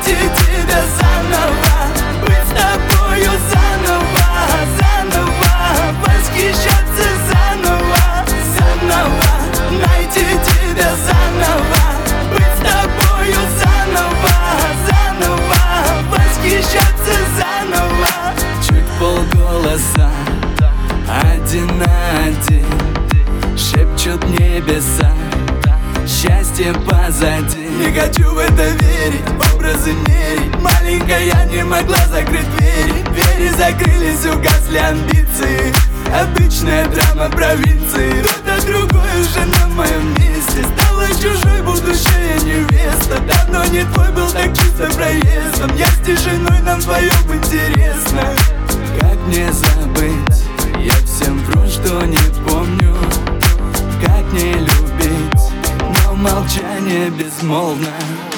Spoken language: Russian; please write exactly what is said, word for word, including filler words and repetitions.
найти тебя заново, быть с тобою заново, заново, восхищаться заново, заново, найти тебя заново, быть с тобою заново, заново, восхищаться заново. Чуть полголоса, один на один, шепчут небеса, счастье позади. Не хочу в это верить, образы мерить. Маленькая не могла закрыть двери, двери закрылись, угасли амбиции. Обычная драма провинции. Кто-то другой уже на моем месте, стала чужой будущая невеста. Давно не твой, был так чисто проездом. Я с тишиной, нам вдвоем интересно. Как мне забыть? Я всем вру, что не помню. Как не любить? Но молчание безмолвно.